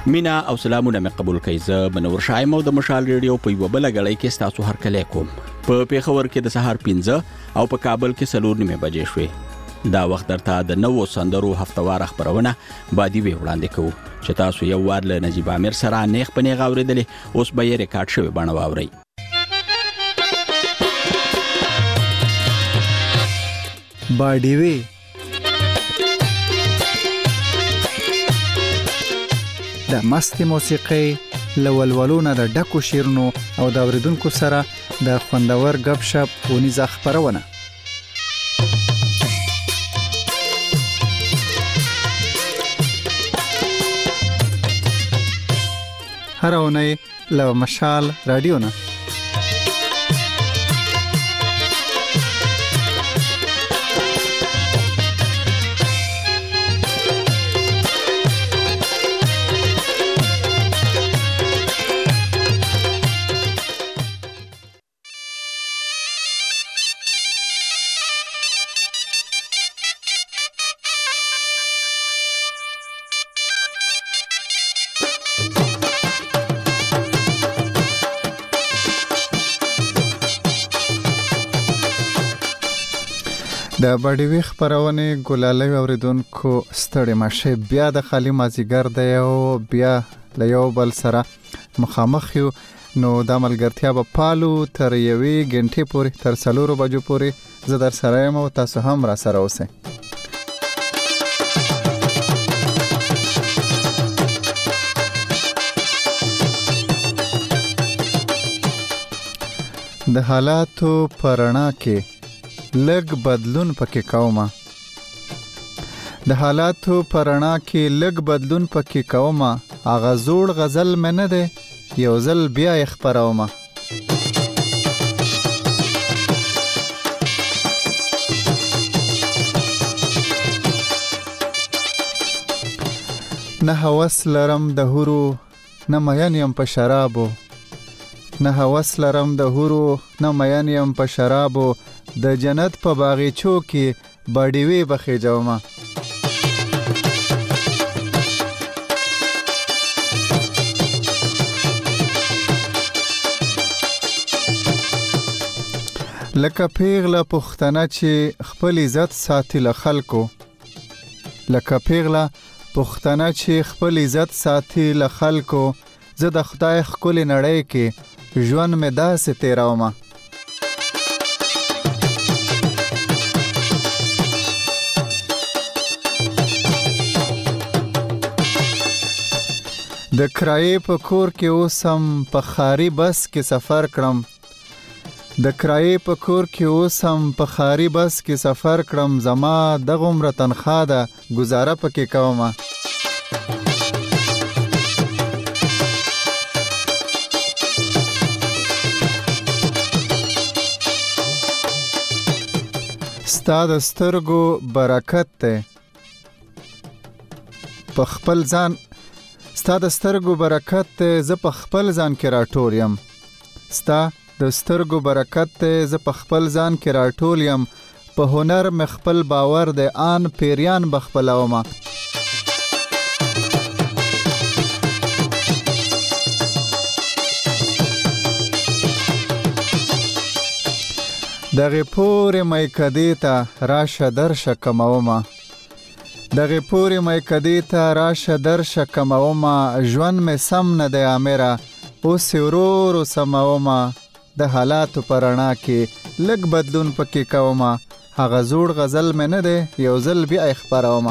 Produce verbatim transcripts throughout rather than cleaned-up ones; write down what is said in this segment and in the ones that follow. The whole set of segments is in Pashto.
مینا او سلامونه مې قبول کړئ. زه منور شایم او د مشال ریډیو په یو بل غړی کې تاسو هر کله کوم. په پیښور کې د سهار پنځه او په کابل کې څلور نیمه بجې شوې. دا وخت درته د نوو سندرو هفتوار خبرونه بادي وی وړاندې کوو چې تاسو یو وار له نجیب امیر سره نیغ په نیغ اوریدلې، اوس به یې ریکارډ شوی بڼه واورئ. بادي وی د مستي موسیقي لولولونه د ډکو شیرونو او د اوریدونکو سره د خوندور غب شپ ونیزه خبرونه. هر اونۍ له مشال رادیو نه د بادي وی خبرونه ګلالي اوریدونکو ستړي مشه بیا د خالی مازیګر د یو بیا له یو بل سره مخامخ یو. نو د ملګرتیا په پالو تر یوې غنټې پورې تر څلورو بجو پورې زه در سره یم او تاسو هم را سره اوسئ. د حالاتو پرنا کې لګ بدلون پکې کومه د حالاتو پرنا کې لګ بدلون پکې کومه اغه زوړ غزل مې نه ده یو ځل بیا یې خبرومه. نه هوس لرم د هورو نه مین یم په شرابو نه هوس لرم د هورو نه مین یم په شرابو د جنت په باغچو کې بادي وی بخې جوما. لکه پیغله پښتنه چې خپل عزت ساتي له خلکو لکه پیغله پښتنه چې خپل عزت ساتي له خلکو زه د خدای خپل نړۍ کې ژوند مې داسې تیرومه. د کرایې په کور کې اوسم په خاري بس کې سفر کړم د کرایې په کور کې اوسم په خاري بس کې سفر کړم زما د غمره تنخواه ده گزاره پکې کومه. ستا د سترګو برکت ده په خپل ځان ستا د سترګو برکت ته زه په خپل ځان کې راټول یم ستا د سترګو برکت ته زه په خپل ځان کې راټول یم په هنر مې خپل باور د آن پیریان بخپلومه. دغه پورې مې کدی ته راشه درشه کمومه دغه پورې مې کدی ته راشه درشه کمومه ژوند مې سم نه دی امیره اوس ورورو سمومه د حالاتو پرنا کې لګ بدلون پکې کومه هغه زوړ غزل مې نه دی یو ځل بیا یې خپرومه.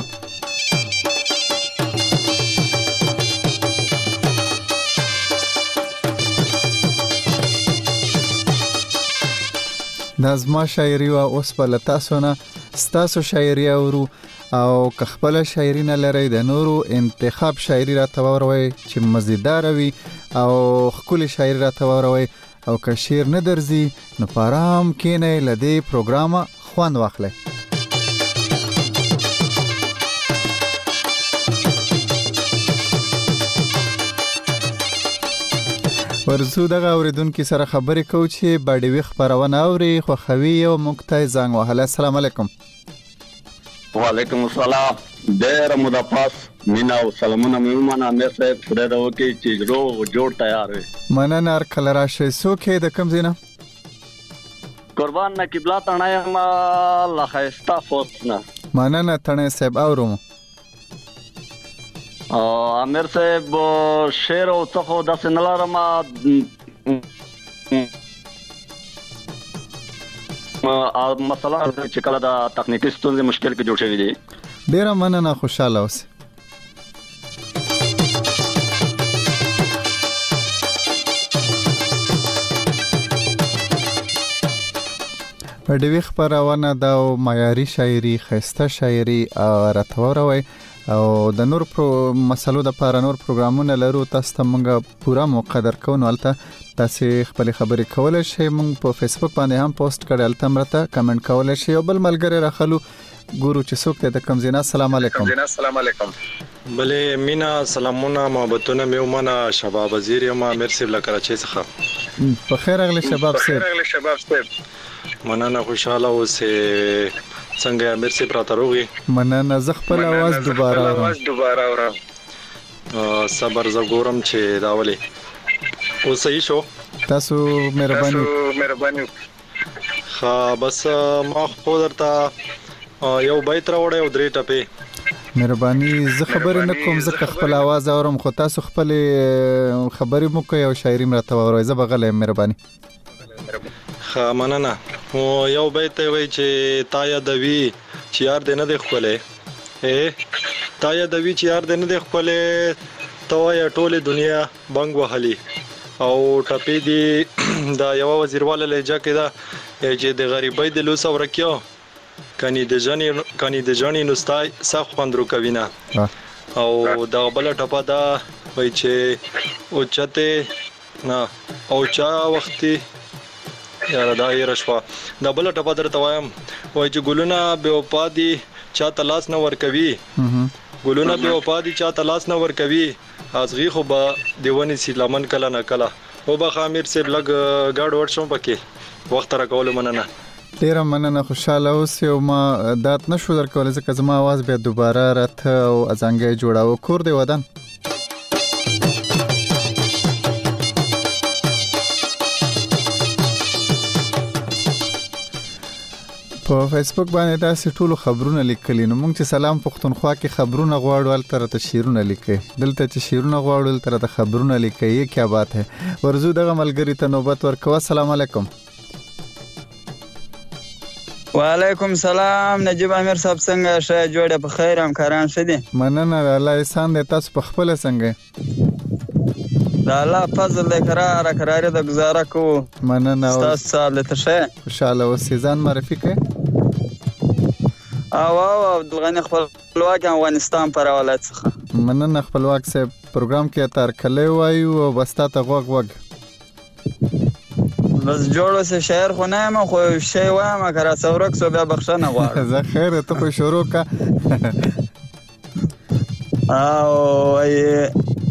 دا زما شاعري وه. اوس به له تاسو نه ستاسو شاعري اورو او که خپل شاعري نه لرئ د نورو انتخاب شاعري راته واوروئ چې مزیداره وي او ښکلې شاعري راته واوروئ او که شعر نه درځي نو په ارام کښېنئ له دې پروګرامه خوند واخلئ. ورزو دغه اوریدونکو سره خبرې کوو چې بادي وی خبرونه اوري خوښوي او موږ ته زنګ وهله. السلام علیکم. وعلیکم السلام. ډېر مدافعس مینا او سلامونه مېمانه امیر صاحب خدای دا وکړي چې روغ جوړ تیار وي. مننه هر کله راشئ. څوک یې د کوم ځای نه؟ قربان نه قبله تڼۍ یم له ښایسته خوست نه. مننه تڼۍ صاحب اورم. امیر صاحب شعر او څه خو داسې نه لرم مثلا چې کله د تخنیکي ستونزې مشکل کې جوړ شوي دي. ډېره مننه خوشحاله اوسئ. په ډیوي خپرونه دا معیاري شاعري ښایسته شاعري راته واوروئ او د نور پرو مسلو د پاره نور پروګرامونه لرو. تاسو ته موږ پوره موقع درکو نو البته تاسو خپل خبرې کولای شئ. موږ په فیسبوک باندې هم پوسټ کړل، البته مرته کمنټ کولای شئ. او بل ملګری راخلو ګورو چې څوک ته د کوم زینا. السلام علیکم. السلام علیکم. بله مینا سلامونه محبتونه میومنه شباب وزیر یم امیر صاحب له کراچۍ څخه. په خیر اغلی شباب صاحب. په خیر اغلی شباب صاحب. مننه خوشاله اوسئ. څنګه امیر صاحب راته روغي؟ مننه. زه خپل आवाज دوباره اورم. आवाज دوباره اورم. صبر ز ګورم چې دا ولې او صحیح شو. تاسو مهرباني مهرباني ها بس ما خو درته یو بیت راوړی او درې ټپې. مهرباني. زه خبرې نه کوم ځکه خپل आवाज اورم، خو تاسو خپل خبرې مو کوي او شاعري مرته وروي. زه بغل مهرباني. ها مننه. او یو بیت وی چې تا یادوي چې یار دې نه دی خپلې. اے تا یادوي چې یار دې نه دی خپلې. توای ټوله دنیا بنګ وهلي او ټپې دی دا یو وزیرواله لهجه کې دا چې د غریبۍ د لوس ورکیو کني د جنې کني د جنې نوستای صح خوندرو کوینه. او دا بل ټپه دا وای چې او چته نه او چا وختي یاره دا یې رشوا. دا بل ټپه درته وایم وای چې ګلونه به وپا دي چا تلاس نه ور کوي. ګلونه به وپا دي چا تلاس نه ور کوي. ازغي خو به دیونی سی لمن کله نه کله. او به خامیر صاحب لګ گاډ ور شوم پکې وخت را کول. مننه. ډیره مننه. خوشاله اوسئ. او ما دات نشو درکول ځکه زما आवाज بیا دوباره راته او ازنګي جوړاو. کور دی ودان. په فیسبوک باندې تاسو ټول خبرونه لیکلي. نو موږ چې سلام پښتونخوا کې خبرونه غواړو البته ته شیرونه لیکي. دلته چې شیرونه غواړو البته ته خبرونه لیکي. یی کیا بات ہے. ورزو دغه ملګری ته نوبت ورکوه. السلام علیکم. وعلیکم سلام. نجیب امیر صاحب څنګه شه جوړه په خیر هم کاران شدي؟ مننه. الله احسان دې. تاسو په خپل څنګه؟ دا الله فضل دې قرار قرار د گزاره کو. مننه. تاسو سال ته شه خوشاله اوسئ. ځان معرفي کړئ. او او دغه خپلواک افغانستان پر حواله څخه. مننه خپلواک صاحب. پروګرام کې اتر کله وایو او بستا ته غوغ وګ بس جوړو سه شعر خو نه ما خو شی وایم کرا څورک سو بیا بخښنه غواړم. زه خیر ته خو شروع کا. او ای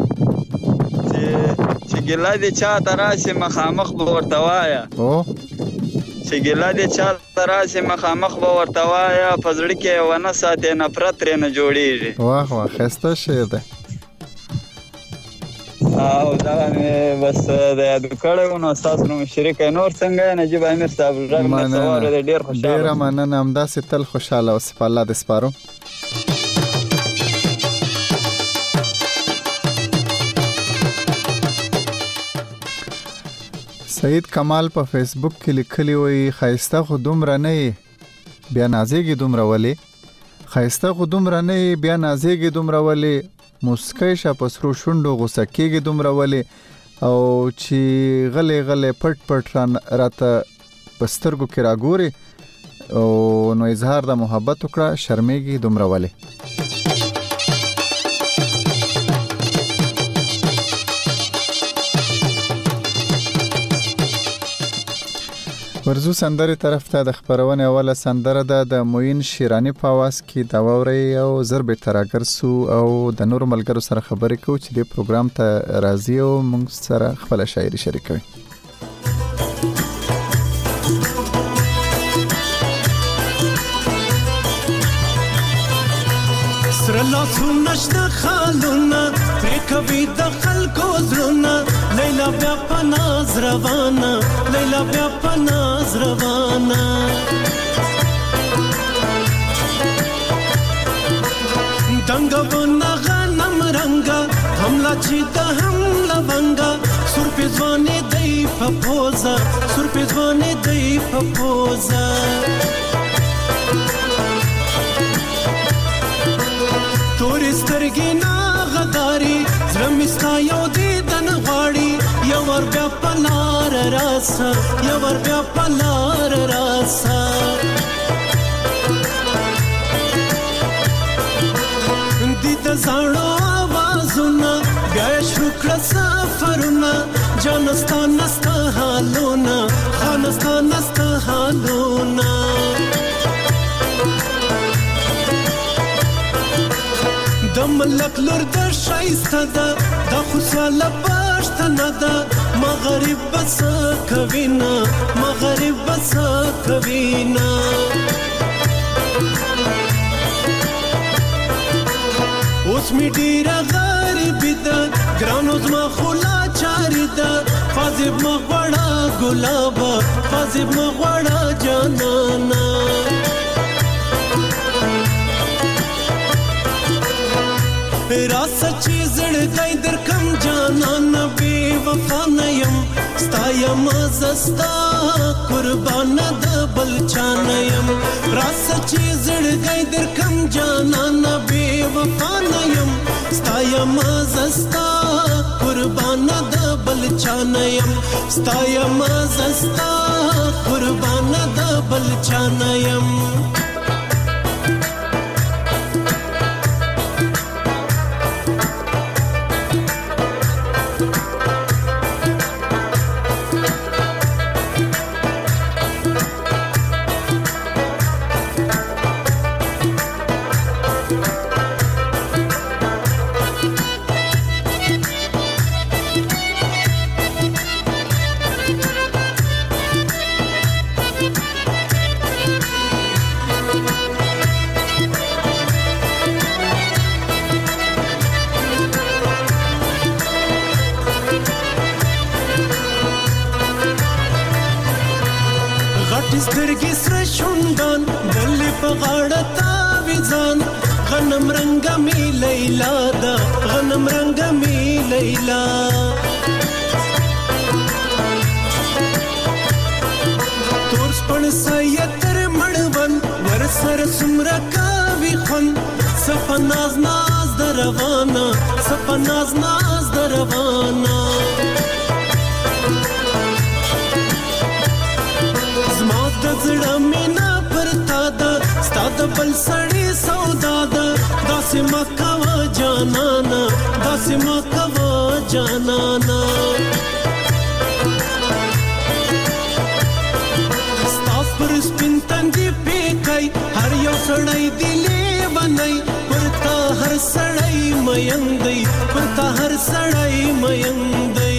چې چې ګلا دي چا تراسه مخامخ ورته وایا. او چې ګلا دي چا تراسه مخامخ ورته وایا. پزړی کې ونه ساتي نفرت رنه جوړیږي. واه واه خسته شه ده. او دا مې بس د یاد کړو نو تاسو نو شریک نور څنګه نجیب امیر صاحب رغم سوار د ډیر خوشاله. ډیر مننه. امدا ستل خوشاله او سپ الله د سپارو. سید کمال په فیسبوک کې لیکلی وي خایسته خو دومره نه بیا نازېږي دومره ولې. خایسته خو دومره نه بیا نازېږي دومره ولې. مسکای شه پسرو شوندو غوسه کېږي دومره ولې. او چې غلې غلې پټ پټ راته پسترګو کې راګوري او نو اظهار د محبت وکړه شرمېږي دومره ولې. ورزو سندره طرف ته د خبرونه اوله سندره ده د موین شیرانی په आवाज کې دا ووري او ضرب تراګر سو او د نور ملګرو سره خبرې کوي چې د پروګرام ته راځي او موږ سره خپل شاعري شریکوي. لاسو نشته خالونه پرې کوي د خلکو زړونه لیلا بیا په ناز روانه لیلا بیا په ناز روانه دنګ ونه غنم رنګه حمله چې د هم لونګه سور په ځوانې دی په پوزه سور په ځوانې دی په پوزه تورې سترګې ناغداري زړه مې ستا یو دیدن غواړي یو ور بیا په لار راسه یو ور بیا په لار راسه دې د زاړو آوازونه بیا یې شروع کړه سفرونه جانه ستا نسته حالونه خانه ستا نسته حالونه د ملک لور د شایسته ده دا خو سیاله پښتنه ده ما غریب بس کوي نه ما غریب بس کوي نه اوس می ډیره غریبي ده ګرانو زما خو لاچاري ده فاضب مه غواړه ګلابه فاضب مه غواړه جانانه را سچې زړګی در کم جانان بې وفا نه یم ستا یم زه ستا قربان د بل چا نه یم را سچې زړګی در کم جانان بې وفا نه یم ستا یم زه ستا قربان د بل چا نه یم ستا یم زه ستا قربان د بل چا نه یم سترګې سره شونډان بلې په غاړه تاویزان غنم رنګه مې لیلا ده غنم رنګه مې لیلا تور سپڼ سایه تر مړوند ور سره څومره کوي خوند څه په ناز ناز د روانه څه په ناز ناز د روانه د زړه مینا پر تا ده ستا د بل سړي سودا ده داسې مه کوه جانانه داسې مه کوه جانانه ستا پر سپین تندي پیکی هر یو سړی دی لیونی پر تا هر سړی مین دی پر تا هر سړی مین دی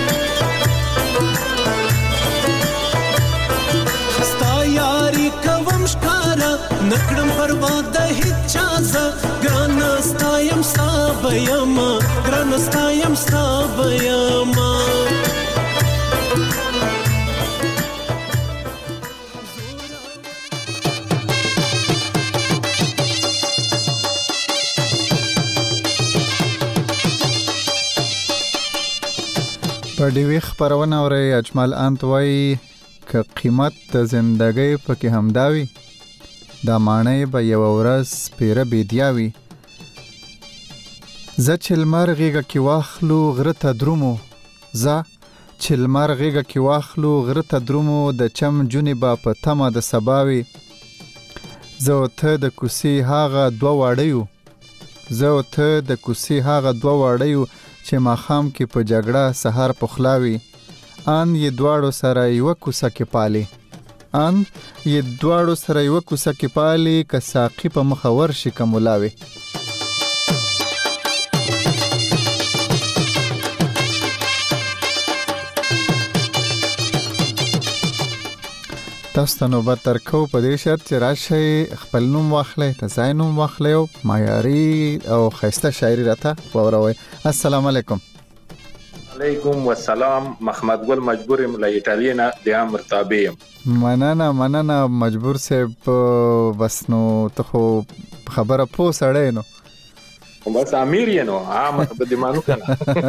یاری کوم شکارا نکړم پروا د هیڅ چازه ګران ستایم ستا بیاما ګران ستایم ستا بیاما په ډیوی خبرونه اوري اجمل انت وای که قیمت د زندګۍ پکې همداوي دا معنی به یو ورځ پیره بيدیاوي ز چلمر غیګه کې واخلو غره ته درومو ز چلمر غیګه کې واخلو غره ته درومو د چم جونې با په تمه د سباوي زه ته د کوسي هاغه دوه واړیو زه ته د کوسي هاغه دوه واړیو چې ماخام کې په جګړه سحر پخلاوي ان یې دواړو سره یو کوسه کې پالي ان یې دواړو سره یو کوسه کې پالي که ساقي په مخ ورشي کوملاوي تاسو ته نوبت درکو په دې شرط چې راشئ خپل نوم واخلئ، ته ځای نوم واخلئ او معیاري او ښایسته شاعري راته واوروئ. السلام علیکم. علیکم السلام. محمد ګل مجبور یم له ایټالیا نه د امر تابع یم. مننه مننه مجبور صاحب. بس نو ته خو خبره پوه سړی نو بس امیر یې نو عام به دې مانو کنه.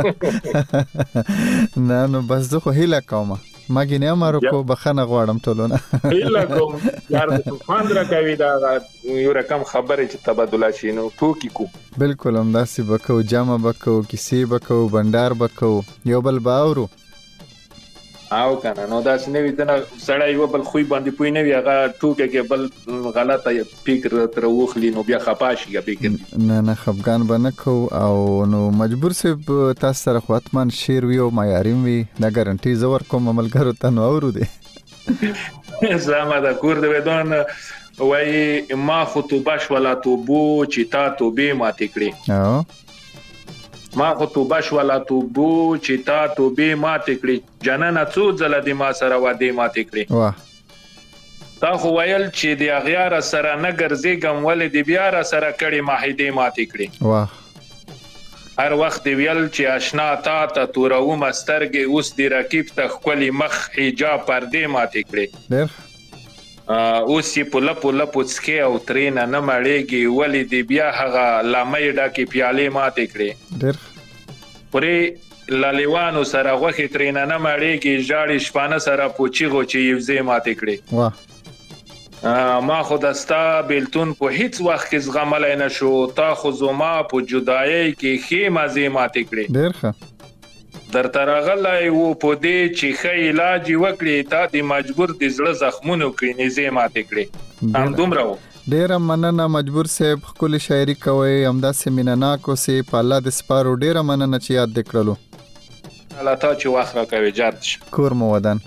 نه نو بس زه خو هیله کوم ما ګینه امر کو بخنه غواړم ټولونه. هیله کوم یار د خوند را کوي دا یو رقم خبره چې تبادله شي نو ټوکی کو. بالکل هم داسې بکو، جامه بکو، کیسې بکو، بندر بکو، یو بل باورو او کنه نو داسې نه وي دنه سړی یو بل خوې باندې پوي نه وي هغه ټوکه کې بل غلطه فکر تر وخلی نو بیا خپاشي یا فکر نه نه خفګان بنه کو. او نو مجبور صاحب تاسو سره خاطمان شیر وی او معیاریم وی دا ګارانټي زور کوم عملګرو ته نو اورو دي. زما دا کور د ودان وای ما خطوبه ولا توبو چې تا توبه ماته کړی. او ما خطوبه ولا توبو چې تا توبه ماته کړی. جننه څو ځله د ما سره واده ماته کړی. واه تا خو ویل چې د اغیار سره نه ګرځېګم ولې د بیا را سره کړي ماهیده ماته کړی. واه هر وخت دی ویل چې آشنا تا ته تورو مسترګې اوس دی رقیب ته خولي مخ حجاب پردې ماته کړی. ډېر اوس یې په لپو لپو څکې او ترېنه نه مړېږي ولې دی بیا هغه لامې ډکې پیالې ماته کړی. ډېر پرې لالیوانو سره غوښې ترېنه نه مړېږي ژاړي شپانه سره پوچیغو چې یو ځای ماته کړی. واه ما خو دستا بیلتون په هیڅ وخت کې زغملای نه شو. تا خو زما په جدایۍ کې ښې مزې ماته کړی. ډېر ښه در ترغلای وو په دې چې ښه علاج وکړي تا د مجبور د زړه زخمونو کې نيزه ماته کړي. هم دومره و. ډېر مننه مجبور صاحب، خپل شاعري کوي همدا سیمینانا کو سي په الله د سپارو. ډېر مننه چې یاد دکړلو. الله تا چې واخره کوي جات کور مو ودان.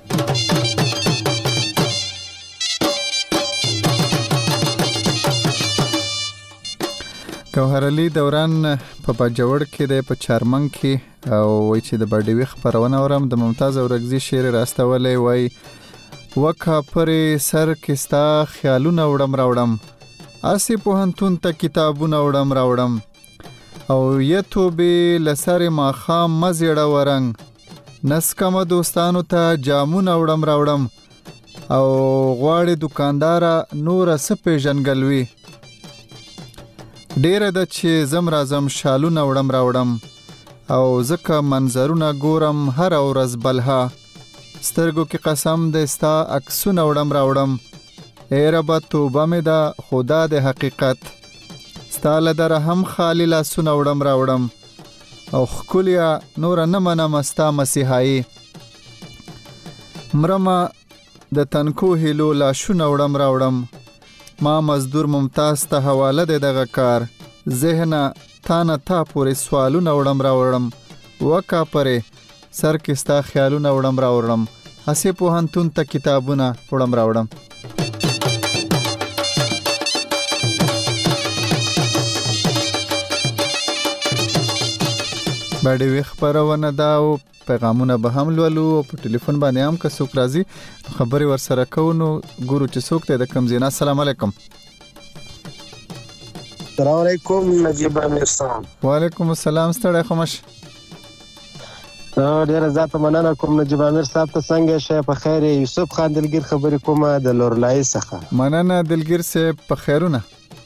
ګوهر علي دوران په باجوړ کې د په چارمنګ کې او وای چې د باډوي خبرونه اورم د ممتاز اورګزي شعر راستولې وای وکه پرې سر کې ستا خیالونه وړم راوړم اسی په هنتون ته کتابونه وړم راوړم او یتو به لسر ما خام مزړه ورنګ نسکم دوستانو ته جامونه وړم راوړم او غواړي دکاندار نور سپې جنګلوي ډیر د چې زم رازم شالونه وړم راوړم او زکه منظرونه ګورم هر ورځ بلها سترګو کې قسم د استا عکسونه وړم راوړم اے رب توبه مې دا خدا د حقیقت ستاله در هم خالی لاسونه وړم راوړم او خکولیا نور نه منم استا مسیحایی مرما د تنکو هلو لاشونه وړم راوړم ما مزدور ممتاز ته حواله د دغه کار ذهن تانه تا پورې سوالونه وړم راوړم وکا پرې سر کې ستا خیالونه وړم راوړم هسې پوهنتون ته کتابونه وړم راوړم. باندې وی خبرونه دا او پیغامونه به هم لولو او په ټلیفون باندې هم که څوک راځي خبري ور سره کوو نو ګورو چې څوک ته د کم زینا. السلام علیکم. السلام علیکم نجیب امیر صاحب. وعلیکم السلام ستړی خمش. ډیر زیات مننه کوم نجیب امیر صاحب ته څنګه شه په خیر. یوسف خان دلګیر خبرې کومه د لورلای څخه. مننه دلګیر صاحب په خیرونه.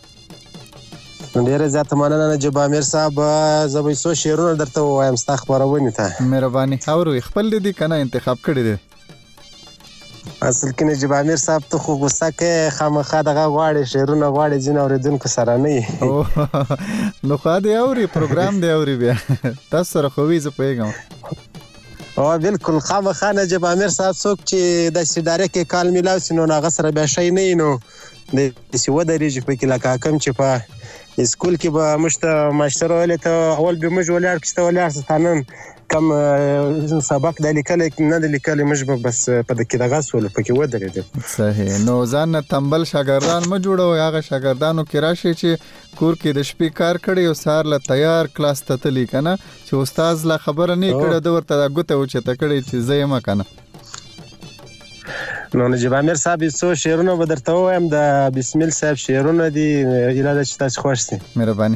ډیر زیات مننه نجیب امیر صاحب. زه به څو شعرونه درته وایم ستا خبرونه ته. مهرباني اورو خپل دې کنه انتخاب کړی دی. اصل کې نجیب امیر صاحب ته خو غوسه کې خامخا دغه غواړي شعرونه غواړي ځین اوریدونکو سره نه نو خو دې اوري پروګرام دې اوري بیا تاسو سره خو وی زه پیغام او بالکل خامخا نجیب امیر صاحب څوک چې د سیداره کې کال میلاو سينو هغه سره بیا شي نه نو د سی و درېږي په کې لکه کم چې په اسکول کې به مشته ماشتر ولې ته اول به مج ولر کسته ولر ستانن کم سبق د لیکل نه د لیکل مج بس په دغه دغه سول په کې و درېږي. صحیح. نو ځان تنبل شاګردان م جوړو هغه شاګردانو کې راشي چې کور کې د شپې کار کړي او سار له تیار کلاس ته تلی کنه چې استاد لا خبره نه کړه د ورته غوته و چې ته کړي چې زې ما کنه نو نجیب امیر صاحب څو شعرونه به درته ووایم د بسمیل صاحب شعرونه دي ایله ده چې تاسو خوښ سي مهرباني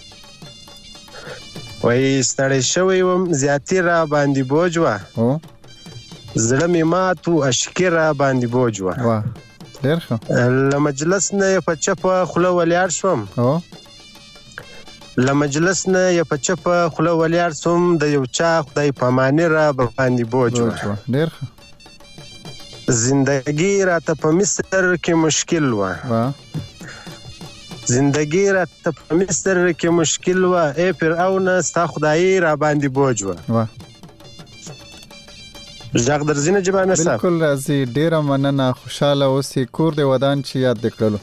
وایي ستړی شوی وم زیاتي را باندې بوج وه زړه مې مات و اشکي را باندې بوج وه ډېر ښه له مجلس نه یې په چپه خوله ولیاړ شوم له مجلس نه یې په چپه خوله ولیاړ شوم د یو چا خدای پاماني را باندې بوج وه ډېر ښه زندگی راته په مصر کې مشکل وه زندگی راته په مصر کې مشکل وه ای فرعونه ستا خدایي را باندې بوج وه غږ درځي نجیب امیر صاحب بالکل راځي ډېره مننه خوشحاله اوسې کور دې ودان چې یاد دې کړلو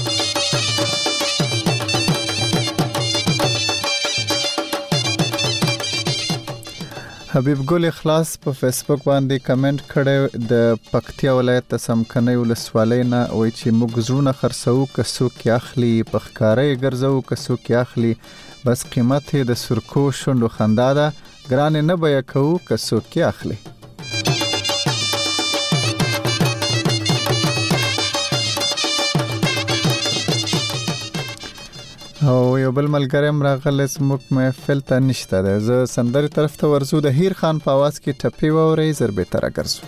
حبیب ګل اخلاص په فیسبوک باندې کمنټ کړی د پکتیا ولایت د سمکنۍ ولسوالۍ نه وایي چې موږ زړونه خرڅوو که څوک یې اخلي په ښکاره یې ګرځوو که څوک یې اخلي بس قیمت یې د سرکو شونډو خندا ده ګرانې نه بیه کوو که څوک یې اخلي او یو بل ملګری هم راغلی زموږ محفل ته نشته دی زه سندرې طرف ته ورځو د هیر خان په اواز کې ټپې واورئ زر بهتره ګرځو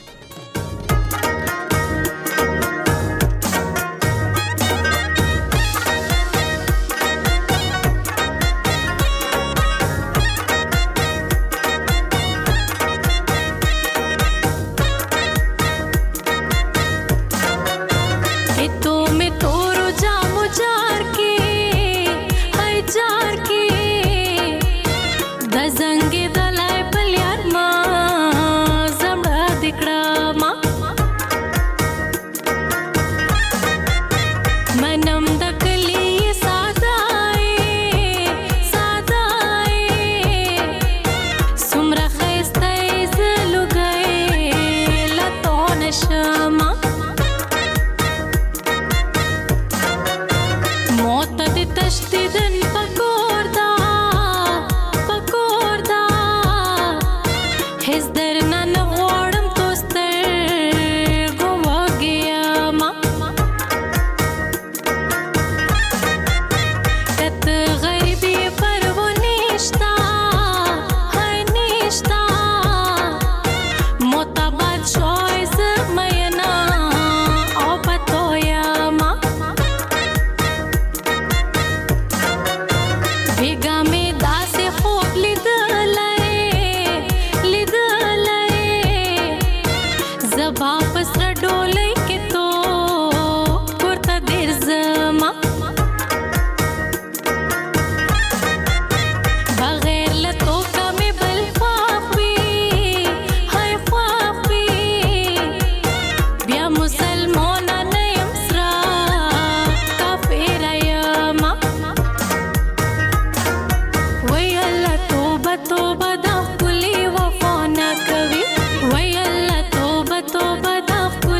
توبه توبه دا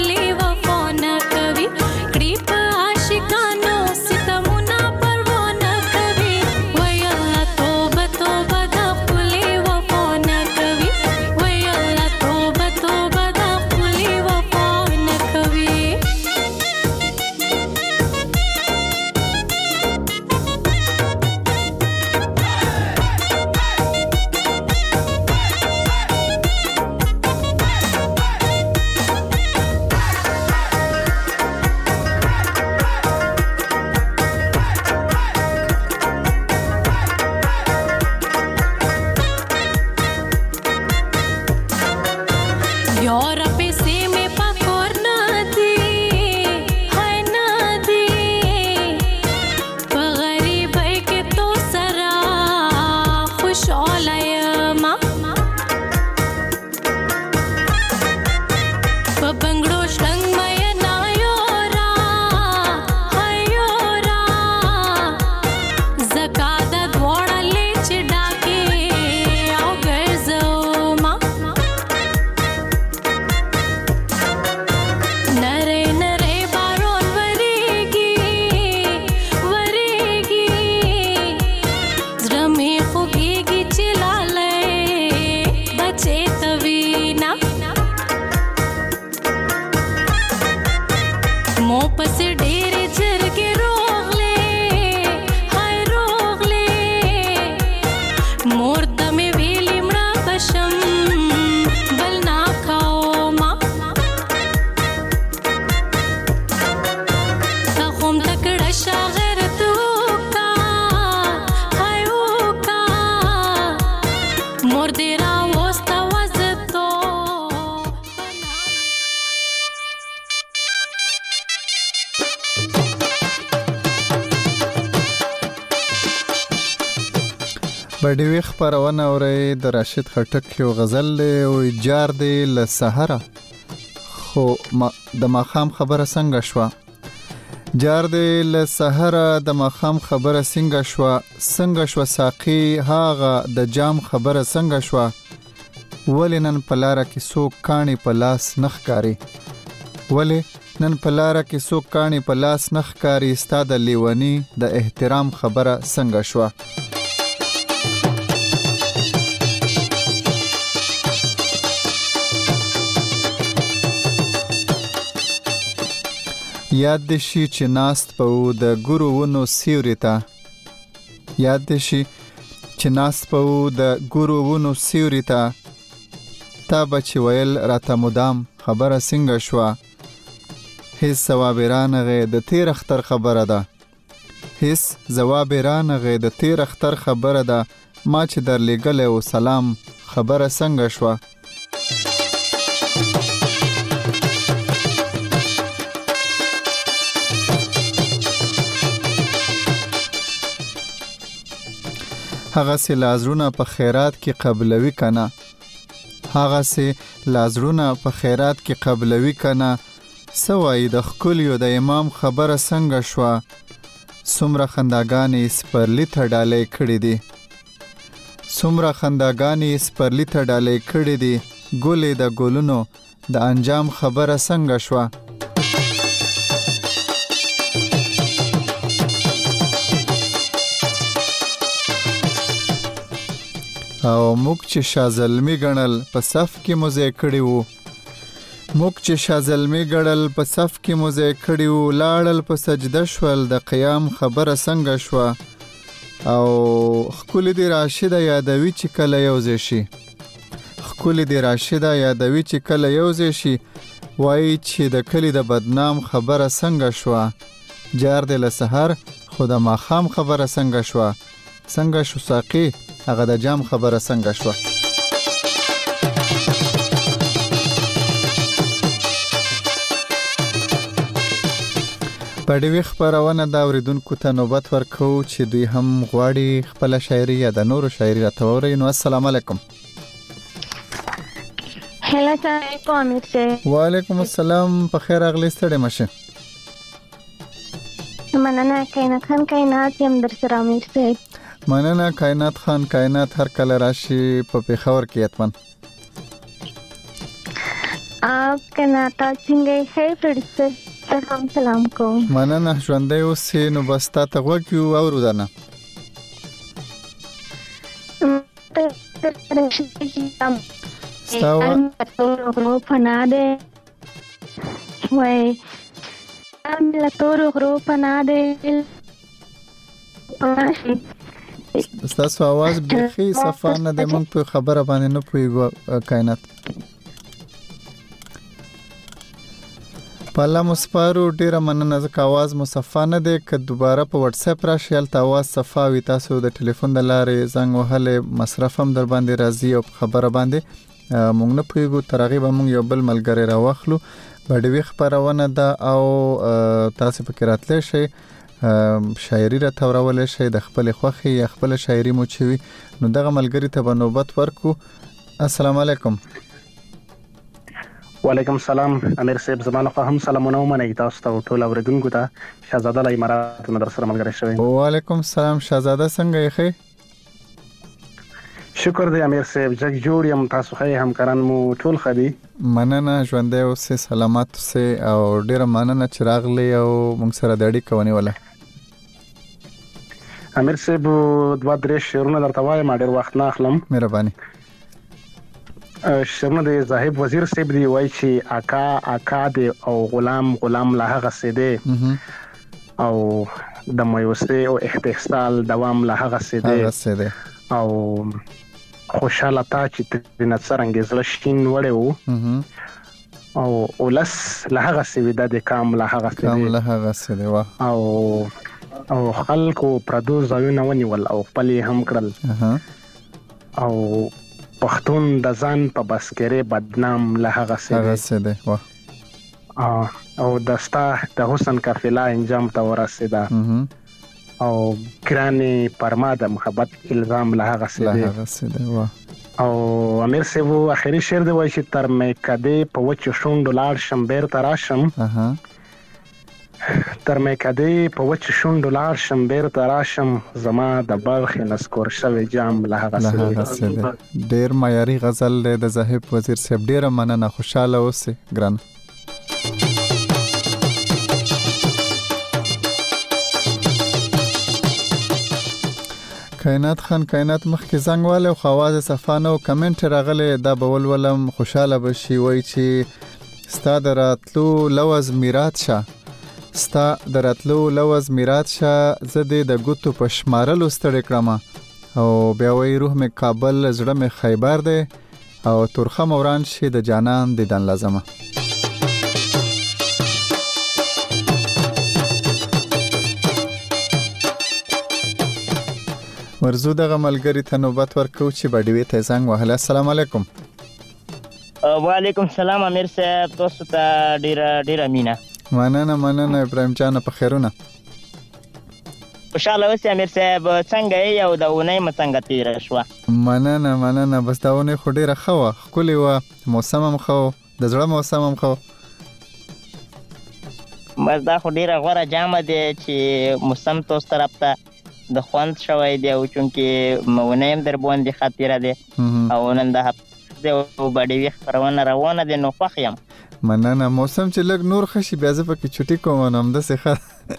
بډیوي خبرونه اوري د راشد خټک یو غزل او جار دی ل سحر خو د ماخام خبره څنګه شو جار دی ل سحر د ماخام خبره څنګه شو څنګه شو ساقي هاغه د جام خبره څنګه شو ولنن پلاره کې سو کانی په لاس نخکاری ولی نن پلاره کې سو کانی په لاس نخکاری استاد لیونی د احترام خبره څنګه شو یاد دې شي چې ناست په د ګورو ونو سیوري ته یاد دې شي چې ناست په د ګورو ونو سیوري ته تا بچ ویل راته مدام خبره څنګه شو هیڅ ثواب رانغه د تیر اختر خبره ده هیڅ جواب رانغه د تیر اختر خبره ده ما چې در لګل او سلام خبره څنګه شو هغه سي لازرونه په خیرات کې قبلوي کنا هغه سي لازرونه په خیرات کې قبلوي کنا سوای د خکلیو د امام خبره څنګه شو سمره خنداګانې سپرلی ته ډالې کړې دي سمره خنداګانې سپرلی ته ډالې کړې دي ګلې د ګلونو د انجام خبره څنګه شو او موږ چې شازلمی ګڼل په صف کې مزه کړی وو موږ چې شازلمی ګڼل په صف کې مزه کړی وو لاړل په سجده شول د قیام خبره څنګه شو او خکول دی راشده یادوي چې کله یوځي شي خکول دی راشده یادوي چې کله یوځي شي وای چې د کلی د بدنام خبره څنګه شو جار دی له سحر خو د ماخام خبره څنګه شو څنګه شو ساقي هغه د جام خبره څنګه شو پډوي خبرونه دا اوریدونکو ته نوبت ورکو چې دوی هم غواړي خپل شاعري یا د نورو شاعري راټولوي نو السلام علیکم هلا علیکم امیر صاحب وعلیکم السلام په خیر اغلی ستړي مشه مننه کائنات خان کائنات یم در سره امیر صاحب مننه کائنات خان کائنات هر کله راشي په پیښور کې اتمن آپ کائنات څنګه خیر فرسته هم سلام کوم مننه ژوندې اوسې نو بس تا ته وګیو او ورودنه ستاو غرو پناده وای ام لا تور غرو پناده ستاسو आवाज بخي صفانه د مونږ په خبره باندې نه پويګو کائنات پالا مصفارو ډیره مننه ځکه आवाज مصفانه ده ک دوباره په واتس اپ راشي ال आवाज صفاوي تاسو د ټلیفون د لارې زنګ وهله مصرف هم در باندې راځي او خبره باندې مونږ نه پويګو ترغیب مونږ یو بل ملګری راوخلو بډوي خبرونه ده او تاسو فکر راتلی شي شاعري را تورول شي د خپل خوخي یا خپل شاعري مو چوي نو دغه ملګری ته به نوبت ورکو السلام علیکم وعلیکم السلام امیر صاحب زمانه خو هم سلامونه ومنئ تاسو ته ټول اوریدونکو ته شهزاده له امارات نه در سره ملګری شوی وعلیکم السلام شهزاده څنګه یې شکر دی امیر صاحب جګ جوړ یم تاسو خې همکاران مو ټول خدي مننه ژوندې اوسې سلامات اوسې او ډیر مننه چې راغلی او موږ سره د اړیکې ونیوله امیر صاحب دوه درې شعرونه درته وایم ډیر وخت نه اخلم مهرباني شعرونه د زاهب وزیر صاحب دی وای چې اکا اکا دی او غلام غلام لا هغه سیده او د مایوسه او احتسال دوام لا هغه سیده او خوشاله تا چې ترنه څنګه زله شین وړو او ولس له هغه سویدا د کام له هغه کام له هغه سویدا او او خلکو پردو ځایونه ونیول او خپل هم کړل او پښتون د ځان په بسکره بدنام له هغه سویدا او دستا د حسن قافله انجام ته ورسیدا او ګرانې پرما د محبت الزام له هغه څه له هغه څه دی واه او امیر صاحب اخري شعر دی وایي چې تر مې کدې په وچو شونډو لاړ شم بیرته راشم تر مې کدې په وچو شونډو لاړ شم بیرته راشم زما د بلخ نسکور شوی جام له هغه څه دی. ډېر معیاري غزل دی د زاهد وزیر صاحب. ډېره مننه، خوشحاله اوسئ ګرانه. کائنات خان کائنات مخکې زنګ واله او خواز صفانه او کمنټ راغله دا بول ولم خوشاله بشي. وای چې ستا د راتلو لوز میراث شه ستا د راتلو لوز میراث شه زه د ګوتو په شمارلو ستړی کړم او بیا وای روح می کابل زړه می خیبر دی او ترخه موران شي د جانان دیدن لازمه. ورزو دغه ملګری ته نوبت ورکو چې باډوي ته زنګ وهله. السلام علیکم. وعلیکم السلام امیر صاحب، تاسو ته ډیره ډیره مینه. مننه مننه ابراهیم جان، په خیرونه؟ خوشاله اوسئ امیر صاحب. څنګه یې او د اونۍ مو څنګه تیره شوه؟ مننه مننه. بس دا اونۍ خو ډیره ښه وه، ښکلې وه، موسم هم ښه و، د زړه موسم هم ښه و. بس دا خو ډیره غوره جامه دی چې موسم تاسو طرف ته د خوند شوی دی او چونکې مونه هم در باندې خاطره دی او نن د هفته دی او باډوي خپرونه روانه دی نو خوښ یم. مننه. موسم چې لږ نور ښه شي بیا زه پکې چټي کوم نو همداسې ښه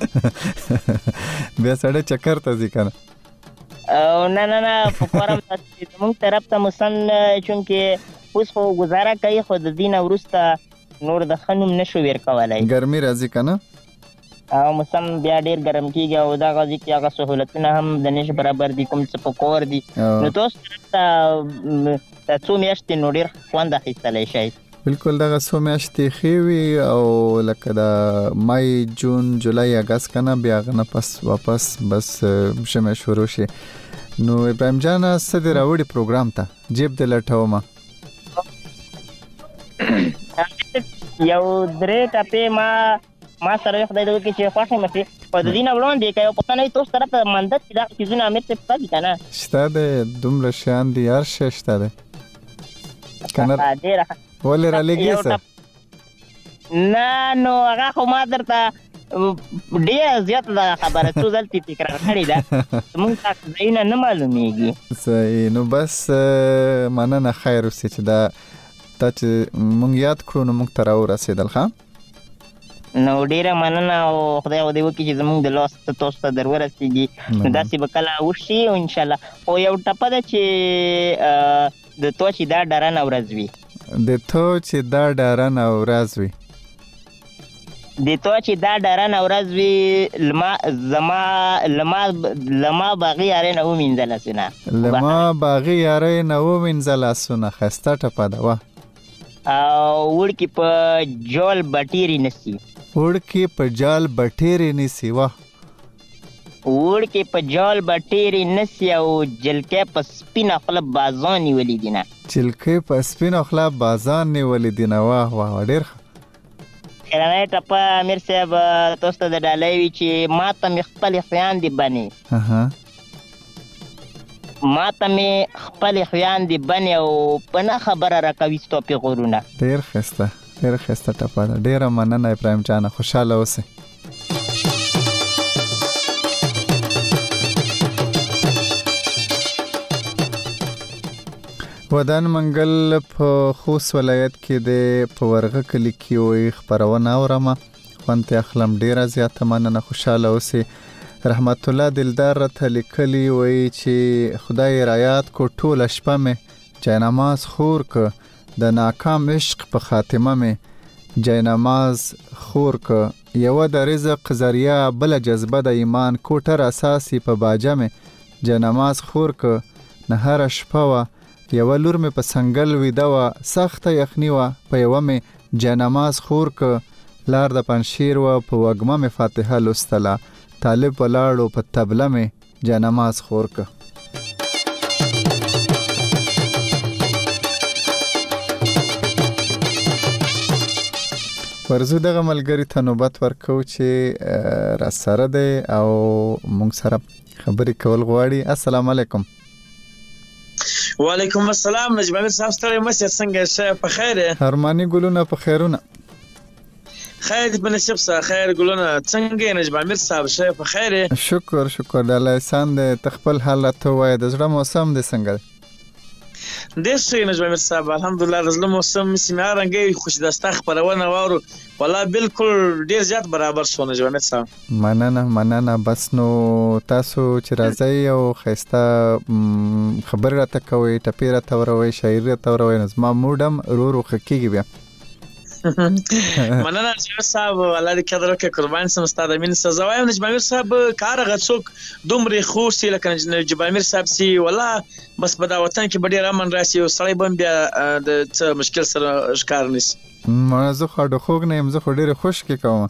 بیا سړی چکر ته ځي که نه. او نه نه نه په کار هم زموږ طرف ته موسم چونکې اوس خو ګزاره کوي خو د دې نه وروسته نور د ښه نوم نشو ویر کولی، ګرمي راځي که نه او موسم بیا ډیر ګرم کیږي او دا غوږی کې هغه سہولتونه هم د نش برابر دي کوم څه په کور دي نو تاسو ته څو میاشتې نو ډیر خوند اخیستلی شئ. بالکل دغه څو میاشتې ښې وي او لکه د مای جون جولای اګست کنه بیا غنه پس واپس بس ژمی شروع شي. نو ابراهیم جان څه دې راوړي پروګرام ته جیب دې لټومه؟ یو درې ټپې ما ما سره خدای دې وکړي چې خوښ مې شي او د دې نه وړاندې که یو پوښتنه وي تاسو طرف ته منده چې دغه څیزونه امیر صاحب شته دي که نه؟ شته دی، دومره شیان دي، هر شی شته دی که نه. ډېره ښه. ولې رالیږې څه؟ نه نو هغه خو ما درته ډېره زیاته دغه خبره څو ځل ترې تکرار کړې ده، زمونږ ته ځایونه نه معلومېږي. صحیح. نو بس مننه، خیر اوسې چې دا تا چې مونږ یاد کړو نو مونږ ته راورسېدل. ښه نو ډیره مننه او خدای دې وکړي چې زموږ د لاس ته تاسو ته در ورسېږي نو داسې به کله وشي انشاءالله. خو یو ټپه ده چې د تو چې دا ډرنه ورځ وي د تو چې دا ډرنه ورځ وي د تو چې دا ډرنه ورځ وي لما زما لما لما باغي یارې نه ومینځه لاسونه لما باغي یارې نه ومینځه لاسونه. ښایسته ټپه ده وه. او وړکي په جول بټیري نسی وړکي په جال بټیري نسی. واه. وړکي په جال بټیري نسی او جلکې په سپینه خوله بازان نیولي دي نه جلکې په سپینه خوله بازان نیولي دي نه. واه واه ډېر ښه. خیرنۍ ټپه امیر صاحب تاسو ته د ډالۍ وي چې ما ته مې خپلې خویندې بنې ما ته مې خپلې خویندې بنې او په نه خبره راکوي ستا پیغورونه. ډېر ښایسته ډېر ښایسته ټپه ده. ډېره مننه ابراهیم جانه، خوشحاله اوسئ. ودان منګل په خوست ولایت کې د په ورغه کلي کې وایي خپرونه اورمه، خوند ترې اخلم. ډېره زیاته مننه، خوشحاله اوسئ. رحمت الله دلدار راته لیکلي وایي چې خدای رایات کو ټوله شپه مې جاینماز خور که د ناکام عشق په خاتمه مې جاینماز خور که یوه د رزق ذریعه بله جذبه د ایمان کوټر اساسي په باجه مې جاینماز خور که نه هره شپه وه یوه لور مې په سنګل ویده وه سخته یخني وه په یوه مې جاینماز خور که لار د پنشیر وه په وږمه مې فاتحه لوستله طالب ولاړو په تبله مې جانماز خور که. ورزو دغه ملګری ته نوبت ورکو چې را سره دی او مونږ سره خبرې کول غواړي. السلام علیکم. وعلیکم السلام. نجم امیر صاحب ستړی مشه څنګه شه په خیر؟ هرمانی ګلونه په خیرونه. خیر دې په نصیب سره خیر ګلونه څنګه نجم امیر صاحب شه په خیر؟ شکر شکر د الله احسان دې تخپل حالت وای د زړه موسم دې څنګه؟ ډېر ښه نجم امیر صاحب الحمدلله د زړه موسم سیمه رنګي خوش دسته خبرونه واورو والله بالکل ډېر زیات برابر شو نجم امیر صاحب. مننه مننه. بس نو تاسو چې راځي او خسته خبر راته کوي ټپی راته وروي شاعر راته وروي نظم موډم رو رو خکېږي بیا. مننه نجم امیر صاحب الله دې قدر وکړي قربان سم ستاسو مين سزا وایم نجم امیر صاحب کار غڅوک دومره خوشي لکه نجم امیر صاحب سي والله بس په دا وطن کې ډېر امن راسي او سړی بم بیا د څه مشکل سره ښکار نشي. ما زه خو د خوګ نه يم زه خو ډېر خوش کې کوم.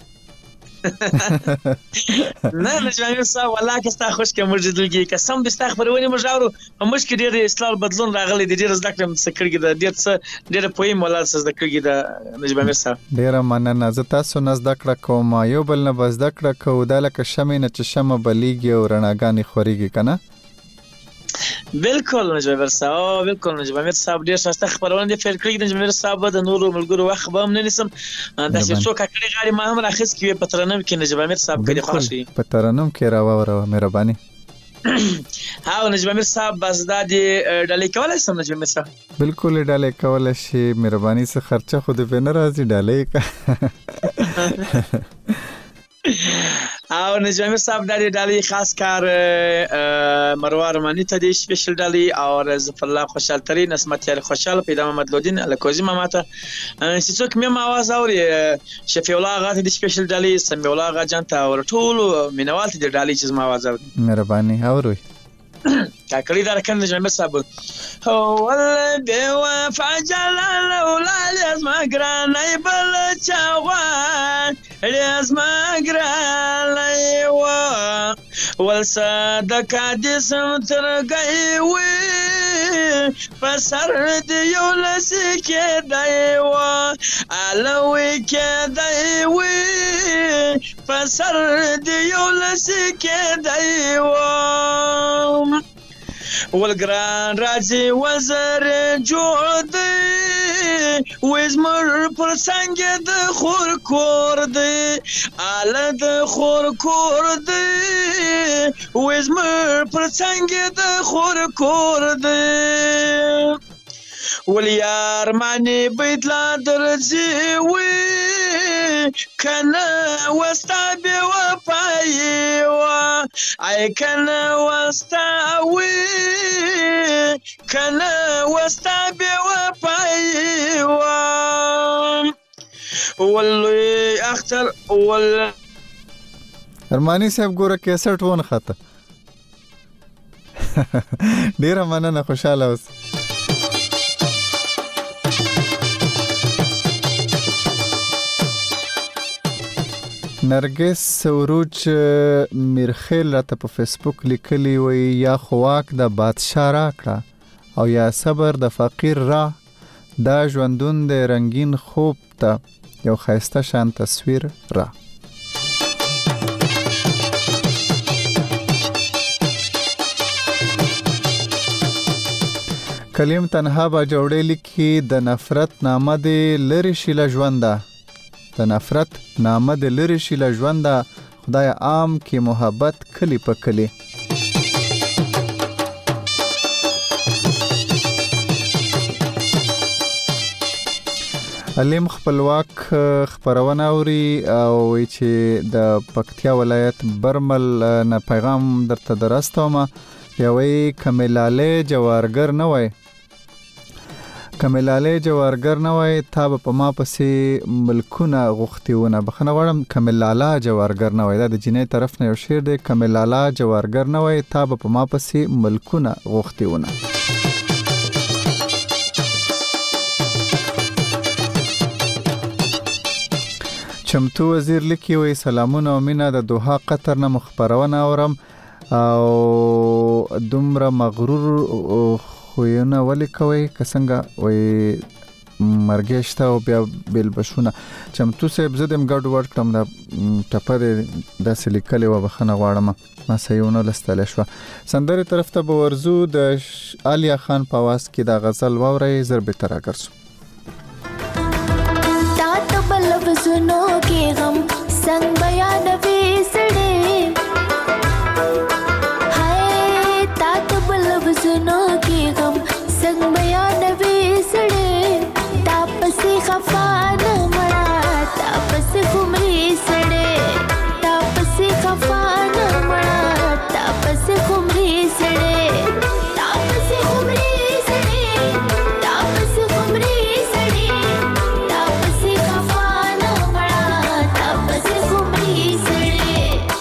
نه نجم امیر صاحب والله که ستا خوش کې موږ دلګي قسم دې ستا خبرونه موږ اورو موږ کې ډېر اصلاح بدلون راغلی دی ډېر زده کړم څه کړی دی ډېر څه ډېر پویم ولا څه زده کړی دی نجم امیر صاحب. ډېر مننه. زه تاسو نه زده کړه کوم یو بل نه بس زده کړه کوو دا لکه شمع نه چې شمع بلیږي او رڼاګانې خورېږي که نه؟ بالکل نجم امیر صاحب بالکل نجم امیر صاحب ډېر ښایسته خبرونه دې پیل کړي نجم امیر صاحب د نورو ملګرو وخت به هم نه نیسم داسې څو کاکړي غاړې ما هم راخیست کړي په ترنم کې نجم امیر صاحب که دې خوښ وي په ترنم کې راواوروه مهرباني. ها نجم امیر صاحب بس دا دې ډالۍ کولی شم نجم امیر صاحب؟ بالکل یې ډالۍ کولی شي مهرباني څه خرچه خو دې پرې نه راځي ډالۍ که او نجم امیر صاحب دا دې ډالۍ خاص کار مروه رمانی ته دې سپیشل ډالۍ او ظفر الله خوشحال ترین اسمت یار خوشحال پیدا محمد لودین الکوزی ماما ته چې څوک مې آواز اوري شفیع الله آغا ته دې سپیشل ډالۍ سمیع الله آغا جان ته او ټولو مینوال ته دې ډالۍ چې زما آواز اوري مهرباني اورئ کاکړي دا رکن نجم امیر صاحب هو البوفا جلال اولاد زما ګرانې بل چا غواړي زما ګرانې و والصدقه دې سم ترګی وي په سر دې یو لسې کېدی و الوی کېدی وي په سر دې یو لسې کېدی و والګران راځي وزر جوړ دی وزمر پر څنګه د خور کور دی اله د خور کور دی وزمر پر څنګه د خور کور دی ولیار معنی بیت لا درځي وي کنه وستا بی وفایی و ای کنه وستا وی کنه وستا بی وفایی و واللوی اختر وال ارمانی صاحب ګوره کیسټ ونه خاطه ډیره مننه خوشاله اوس. نرګس سروج میرخیل راته په فیسبوک لیکلی وی یا خواک د بادشاه راکړه او یا صبر د فقیر را دا ژوندون د رنگین خوب ته یو ښایسته شان تصویر را. کلیم تنها با جوړې لیکي د نفرت نامه دې لرې شي له ژونده د نفرت نامه د لری شي له ژونده خدای عام کې محبت کلی په کلی. علیم خپلواک خبرونه اوري او چې د پکتیا ولایت برمل نه پیغام درته درستوم یوې کملاله جوارګر نه وای کملاله جوارګر نه وای تا په ما پسې ملکونه غوښتیونه بخنه غواړم کملاله جوارګر نه وای دا د جنې طرف نه یو شعر دی کملاله جوارګر نه وای تا په ما پسې ملکونه غوښتیونه. چمتو وزیر لیکي وای سلامونه او مینا د دوحه قطر نه مخبرونه اورم او دومره مغرور خو یې نه ولې کوئ که څنګه وایي مرګ شته او بیا بیل بشونه چمتو صاحب زه دم ګډ وډ کړم دا ټپه دې داسې لیکلې وه بخښنه غواړم ما صحیح ونه لوستلی شوه. سندرې طرف ته به ورځو د عالیه خان په اواز کې دا غزل واورئ زر بېرته راګرځو. تا ته به لفظونو کې غم څنګ بیانوي سړی هی تا ته به لفظونو کې غم څنګ بیانوي سړی تا پسې خفا نه مړه تا پسې خمري سړی تا پسې خفا نه مړه تا پسې خمري سړی تا پسې خمري سړی تا پسې خمري سړی تا پسې خفا نه مړه تا پسې خمري سړی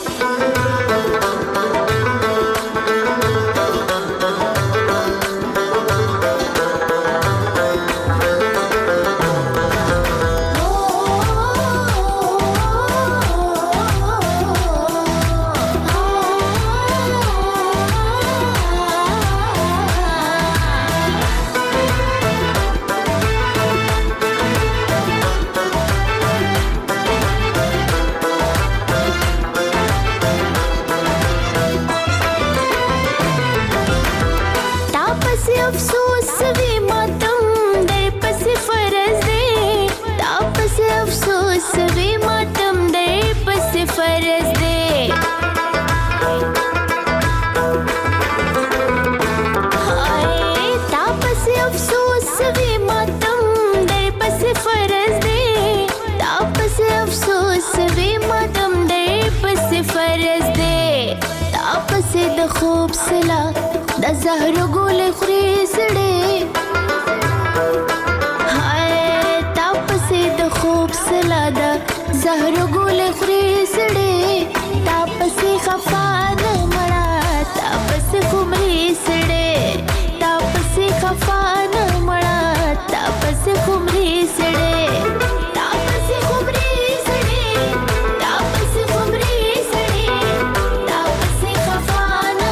خوب سلا د زهر ګل خوري سړې هاي تا پسې د خوب سلا د زهر ګل خوري سړې تا پسې خفا نه مړه تا پسې خمري سړې تا پسې خفا نه مړه تا پسې خمري سړې تا پسې خمري سړې تا پسې خمري سړې تا پسې خفا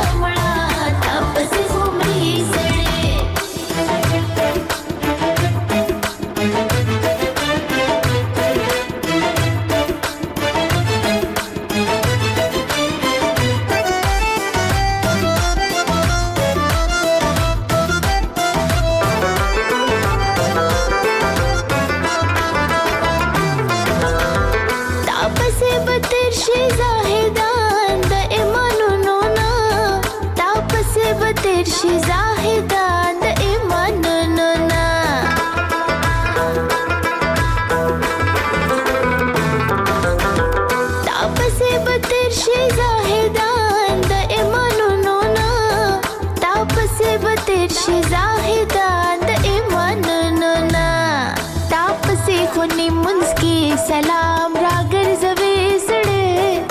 سلام راګر زوي سړې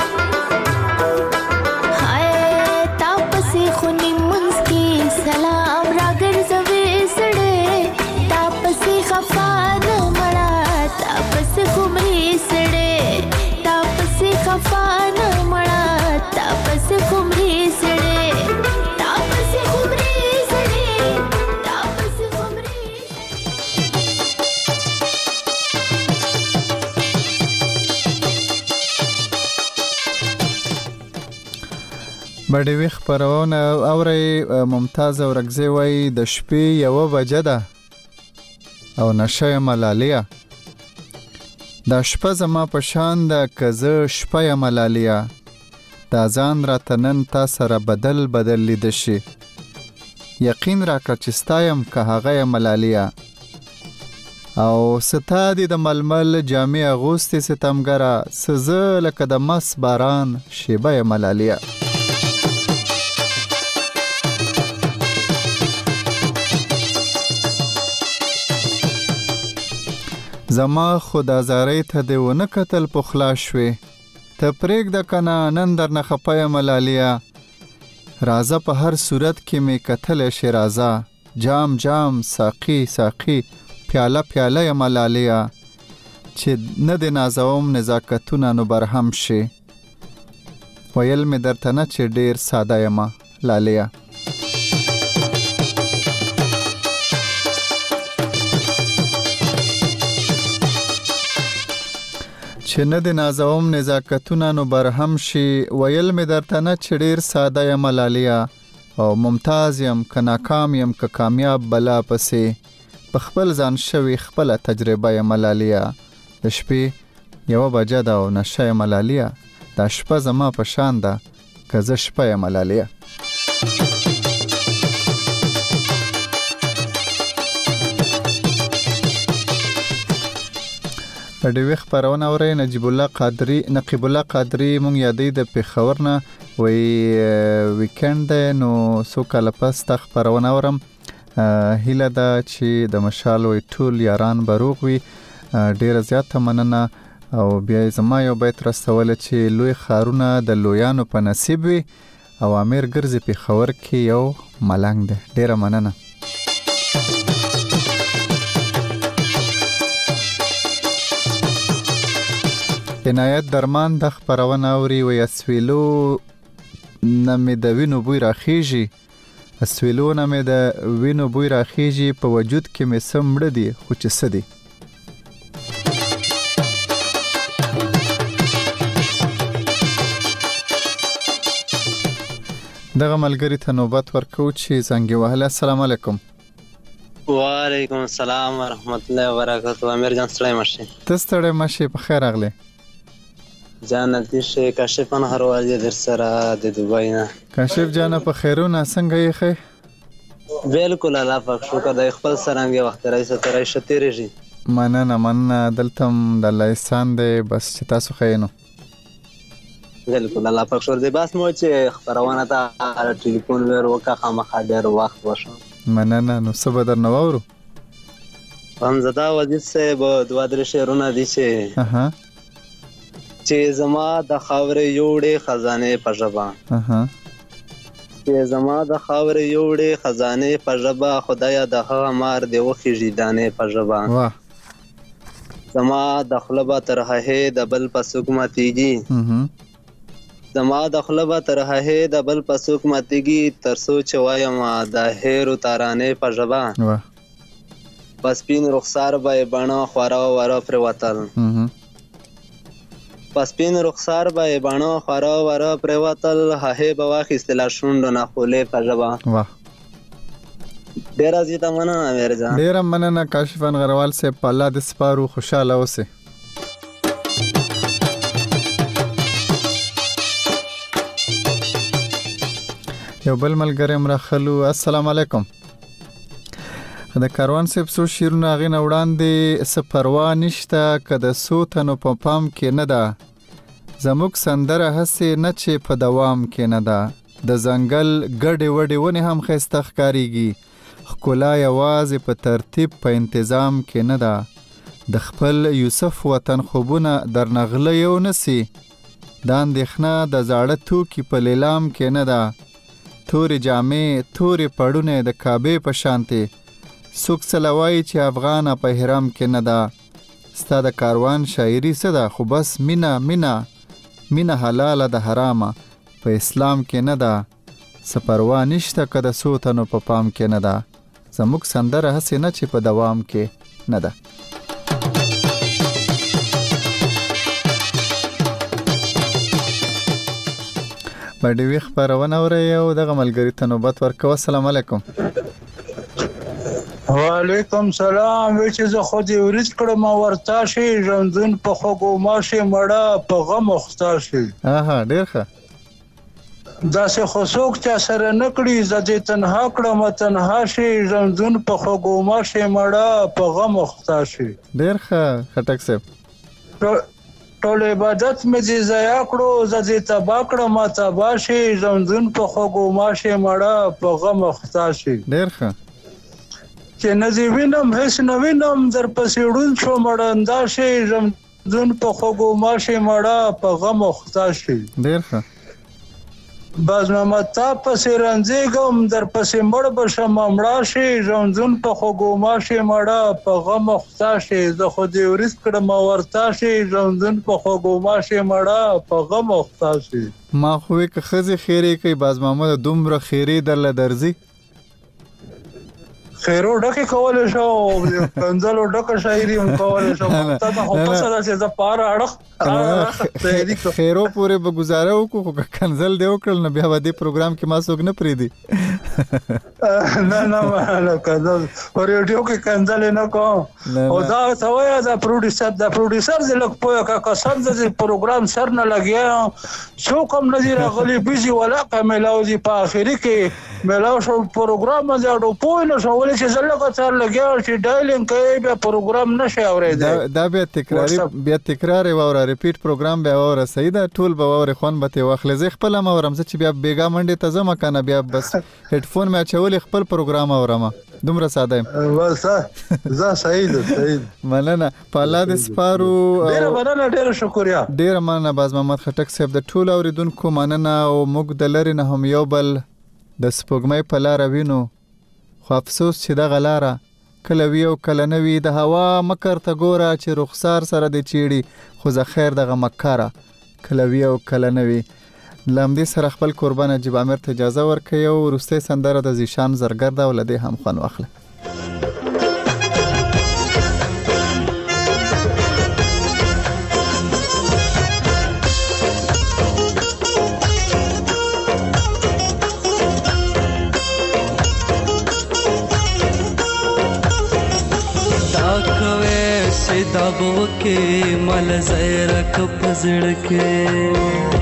هاي تا پسې خوني منس کې سلام راګر زوي سړې تا پسې خفا نه مړه تا پسې خمري سړې تا پسې خفا نه مړه تا پسې خمري سړې تا پسې خمري سړې تا پسې خمري بډې ویخ پرونه اوري ممتاز اورګزی وای د شپې یو بجه ده او نشه ملالیا دا شپه زما په شان ده کزه شپه ملالیا دا ځان را تنن تا سره بدل بدل لید شي یقین را کړ چې ستایم که هغه ملالیا او ستا دی د ململ جامع اغوستي ستمګرا سزه لکه د مس باران شیبه ملالیا زما خدا زارې ته دی ونه کتل پخلا شوي ته پرېږده کنه نن درنه خپه یم لالیا رازه په هر صورت کې مې کتلی شي رازه جام جام ساقي ساقي پیاله پیاله یم لالیا چې نه د نازوم نزاکتونه نو برهم شي ویل مې درته نه چې ډېر ساده یم لالیا چې نه د نازوم نزاکتونه نو برهم شي ویل مې درته نه چې ډېر ساده یم لالیا او ممتاز یم که ناکام یم که کامیاب بلا پسې په خپل ځان شوي خپله تجربه یم لالیا د شپې یوه بجه ده او نشه یم لالیا دا شپه زما په شان ده که زه شپه یم لالیا. په ډیوې خپرونه اورئ نجیب الله قادری نقیب الله قادری مونږ یادوي د پېښور نه وایي ویکند دی نو څو کاله پس تا خپرونه اورم هیله ده چې د مشال وایي ټول یاران به روغ وي. ډیره زیاته مننه او بیا زما یو بیت رسوله چې لوی ښارونه د لویانو په نصیب وي او امیر ګرځي پېښور کې یو ملنګ دی. ډیره مننه. عنایت درمان د خپرونه اوري وایي اسویلو نه مې د وینو بوی راخیږي اسویلو نه مې د وینو بوی راخیږي په وجود کې مې څه مړه دي خو چې څه دي. دغه ملګری ته نوبت ورکو چې زنګ وهله. السلام علیکم. وعلیکم السلام ورحمت الله وبرکاته. امیر جان ستړی مشه. ته ستړی مشه. په خیر راغلی جانتی شه کاشف انهروالي در سره د دوبۍ نه. کاشف جان په خیرونه څنګه یې خې؟ بالکل الله پاک شکر د خپل سرنګ وخت راځي ترې شتېږي. مننه مننه دلته د الله احسان دی بس چې تاسو خې نو. بالکل الله پاک شکر دی بس مو چې خبرونه ته ټلیفون ور وکړه خامخا ډېر وخت وشو. مننه نو څه به درنه واورو؟ پنځه وزیر صاحب دوه درې شعرونه دي چې اها چې زما د خاورې یوړې خزانه په ژبه چې زما د خاورې یوړې خزانه په ژبه خدایا د هغه مار دی وخیږي دانې په ژبه واه زما د خلبه ترهه د بل پسوک ماتيږي زما د خلبه ترهه د بل پسوک ماتيږي ترسو چوایم د هیرو تارانه په ژبه واه پس پین رخسار به باڼه خورا ورا پر وتل پس پین رخسار به باڼه خورا ورا پر وتل هه به واخیستل شوند نه خولې په ژبه واه ډیر ازیته مننه امیر جان. ډیر مننه کاشف انغروال سے پالا د سپارو خوشاله اوسه. یو بل ملګری مرخلو. السلام علیکم. د کاروان صاحب سو شیرونه غین وړاندې څه پروا نشته که د سوتنو په پام کې نه ده زموږ سندره هسې نه چې په دوام کې نه ده د ځنګل ګډې وډې ونې هم ښایسته ښکارېږي ښکلا یوازې په ترتیب په انتظام کې نه ده د خپل یوسف وطن خوبونه درنه غله یو نسی دا اندېښنه د زاړه توکي په لیلام کې نه ده تورې جامې تورې پړونې د کعبې په شانتې څوک څه وایي چې افغانه په حرم کې نه ده ستا د کاروان شاعري څه ده خو بس مینه مینه مینه حلاله د حرامه په اسلام کې نه ده څه پروا نشته که د څو تنو په پام کې نه ده زموږ سندره هسې نه چې په دوام کې نه ده. په ډیوې خپرونه اورئ او دغه ملګري ته نوبت ورکوه. السلام علیکم. وعلیکم سلام. وی چې زه خو دې ورځ کړم ورتا شي ژوندون په خوږو ماشې مړه په غم اخته شي. اها ډېر ښه. داسې خو څوک چا سره نه کړي زه دې تنها کړم تنها شي ژوندون په خوږو ماشې مړه په غم اخته شي. ډېر ښه خټک صاحب. ټول عبادت مې دې ضایع کړو زه دې تباه کړم تباه شي ژوندون په خوږو ماشې مړه په غم اخته شي. ډېر ښه. چې نه دې وینم هیڅ نه وینم در پسې ړوند شوم ړنده شي ژوندون په خوږو ماشې مړه په غم اخته شي. ډېر ښه. باز محمد تا پسې رنځېږم در پسې مړ به شم مړه شي ژوندون په خوږو ماشې مړه په غم اخته شي. زه خو دې ورځ کړم ورته شي ژوندون په خوږو ماشې مړه په غم اخته شي. ما خو وې که ښځې خیرې کوي باز محمد دومره خیرې درله درځي خیرو ډکه کول شو کنزلو ډکه شاعري هم کول شو ته خو پسه ده چې ز پاره اړه خیرو پورې به گزاره وکړو خو کنزل دی وکړل نو بیا به دې پروګرام کې ما څوک نه پریدي نه نه نه کنزل ریډیو کې کنزل نه کوم او دا سویا دا پروډوسر دا پروډوسر زه لک پوهه کا قسم دې پروګرام سر نه لګیا شو کوم نظیر غلی بيزي ولا کملاو دي په اخري کې ملاو شو پروګرام مزه اډو پوه نه شو ولې چې زله کا سر لګیا چې ډایلینګ کوي به پروګرام نشي اورېدل دا بیا تکراری بیا تکرار وره ریپیټ پروګرام به وره صحیح ده ټول به وره خون به ته واخلې زه خپل ما ورم چې بیا بیګا منډه ته زما کنه بیا بس هډفون مې اچول خپل پروګرام اورم دومره ساده بس زه صحیح ده صحیح مننه پالا د سپارو ډیر مننه ډیر شکریا ډیر مننه باز محمد خټک صاحب د ټول اوریدونکو مننه او موږ د لری نه هم یو بل د سپوږمۍ په لار وینو خو افسوس چې د غلاره کله وی او کله نوی د هوا مکر ته ګوره چې رخسار سره د چیړي خو زه خیر دغه مکاره کله وی او کله نوی لامدې سره خپل قربان جیب امیر ته اجازه ورکړي او وروستۍ سندره د زیشان زرګر ده ولدې هم خوان واخله دابو کې مال زیرک پزړ کې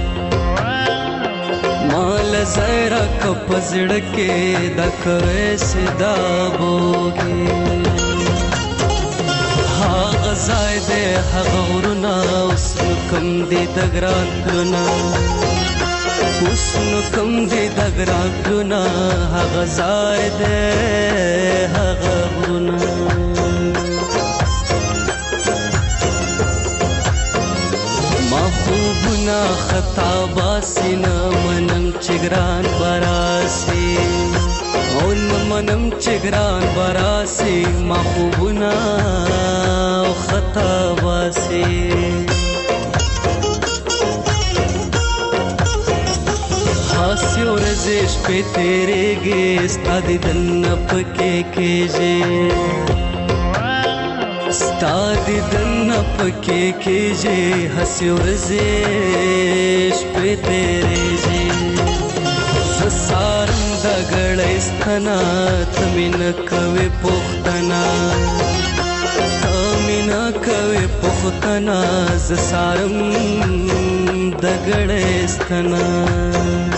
مال زیرک پزړ کې دکوي سدابو کې ها غزای دې هغه ورنا اوس کم دې دګران کړنا اوس نو کم دې دګران کړنا ها غزای دې هغه ورنا خوبنا خطا باسینا منم چگران براسی اون منم چگران براسی ما خوبنا خطا باسی ہاسی اور رزش پہ تیرے گے استادی دن پکے کیجے ستادی دن پکې کېږي هسې ورځې شپې تېرېږي زه سارم د ګړۍ ستنه ته مې نه کوې پوښتنه ته مې نه کوې پوښتنه زه سارم د ګړۍ ستنه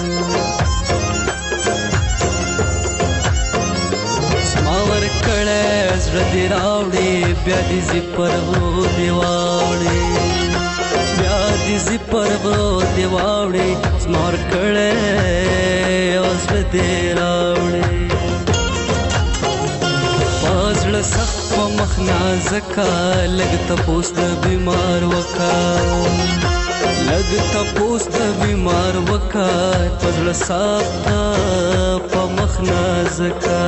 کړه زړه دې راوړې بیا دې زی پرغو دی واوړې بیا دې زی پرغو دی واوړې زمور کړه اوس دې راوړې پازړه سخت په مخ نازکا لګ تپوس د بیمار وکا لګ تپوس د بیمار وکا پازړه سخت په مخ نازکا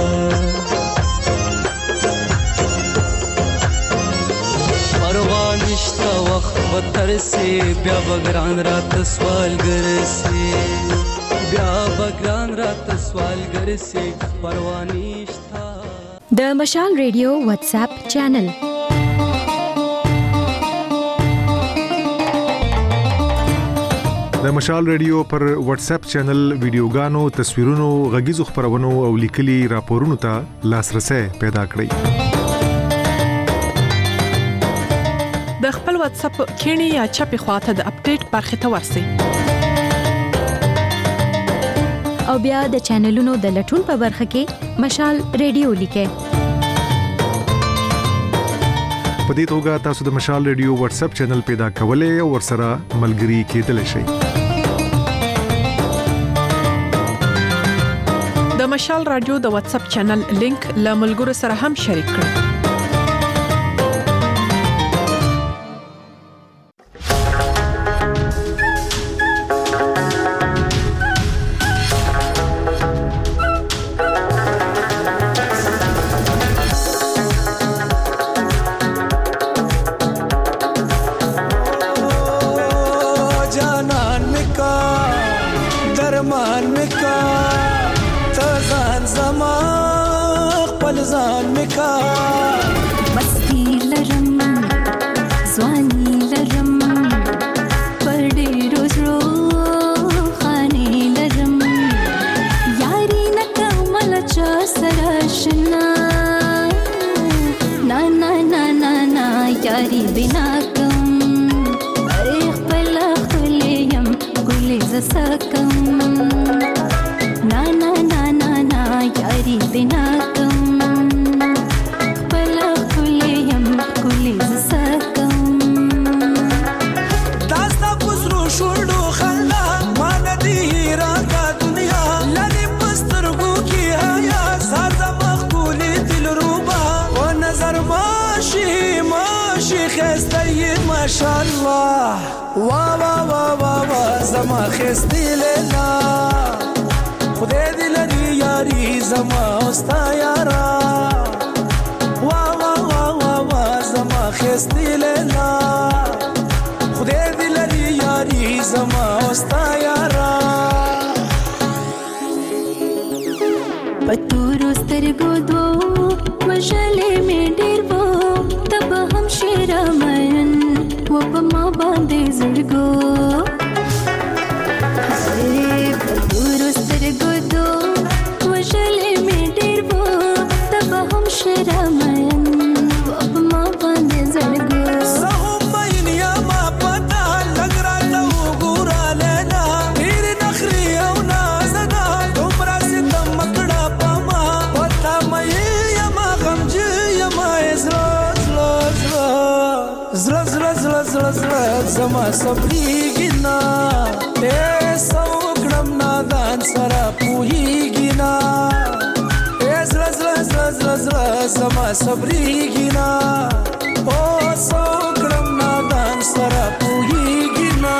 نشتا وخت بتر سے بیا بگران رات سوال گر سے بیا بگران رات سوال گر سے پروانیشتا د مشال ریډیو واتس اپ چینل د مشال ریډیو پر واتس اپ چینل ویډیوګانو تصویرونو غږیزو خبرونو او لیکلي راپورونو ته لاسرسي پیدا کړئ د خپل واتس اپ کینی یا چپی خواته د اپډیټ برخه ته ورسئ او بیا د چینلونو د لټون په برخه کې مشال ریډیو لیکئ په دې توګه تاسو د مشال ریډیو واتس اپ چینل پیدا کولای او ورسره ملګري کېدلی شئ د مشال رادیو د واتس اپ چینل لینک له ملګرو سره هم شریک کړئ ځان میکا مستی لرم ځواني لرم پر ډېرو زړو خانې لرم یاري نه کوم له چا سره اشنا نا نا نا نا نا یاري بنا کوم ای خپل خپل یم ګلې زسا کوم نا نا نا نا نا یاري بنا کوم خپل خپل یم ګلې زسا کوم داستا پسرو شوړو خلا مان دي راکا دنیا لری پسترګو کی حیا ساده مخولي دل روبا و نظر ماشي ماشي خستي ماشاءالله وا وا وا وا وا زما خستي لیلا خدای دې لري یاري زما اوستا یارا وا وا وا وا وا زما خستي لیلا خدای دې لري یاري زما اوستا یارا پتورو سترګو دو مشالې مې ډېر وو تب هم شیرمن و په ما باندې زړګو پتورو سترګو دو مشالې مې ډېر وو تب هم شیرمن و په ما باندې زړګو سهم مینیا ما پتا لګرا نو ګورا لینا ډېر نخري او نازنا دومره ستم مکړه پما پتا مې یما غمجه یما زړه زړه زړه زړه زړه زړه زما صبرېږي نه اے سوکړم نادان سره پوهېږي نه اے زړه زړه زړه زړه زړه زما صبرېږي نه او سوکړم نادان سره پوهېږي نه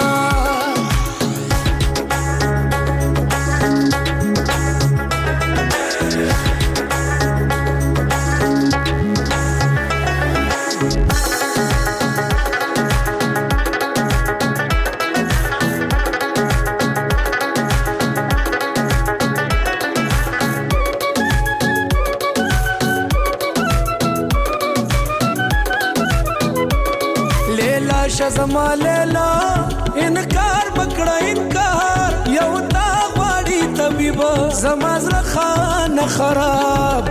زما لیلا انکار مکړه انکار یو تا غواړي طبيب زما زړه خانه خراب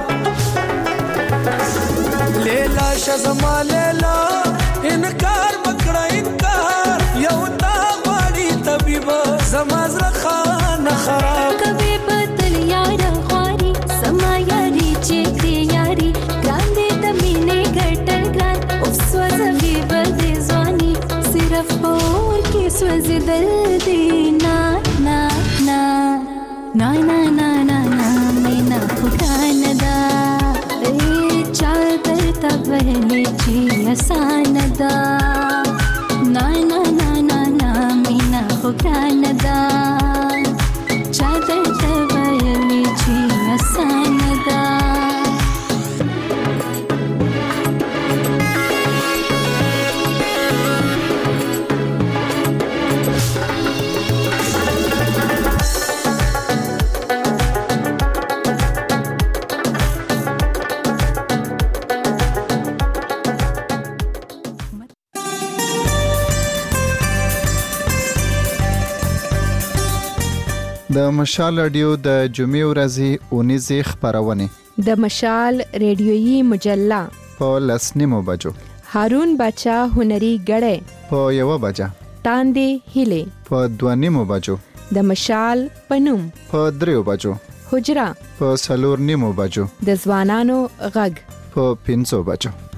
لیلا زما لیلا انکار مکړه انکار یو تا غواړي طبيب زما زړه خانه خراب کبي بدل یار غواړي سما یاري چې یاري ګاندې د مینې ګټل ګان اوس وځي بلې ځواني صرف اور کی سوزی دل دی نا نا نا نا نا نا نا نا مینا خدان دا اے چادر تبہلی چی آسان دا نا نا نا نا نا مینا خدان دا چادر تبہلی چی آسان دا د مشال رادیو د جمعې ورځې اونیزې خبرونه د مشال ریډیويي مجله په لسنیمو بجو هارون بچا هنري غړې په یو بجا تاندې هلي په دوانیمو بجو د مشال پنوم په دریو بجو حجرا په سلور نیمو بجو د ځوانانو غږ په پنځو بجو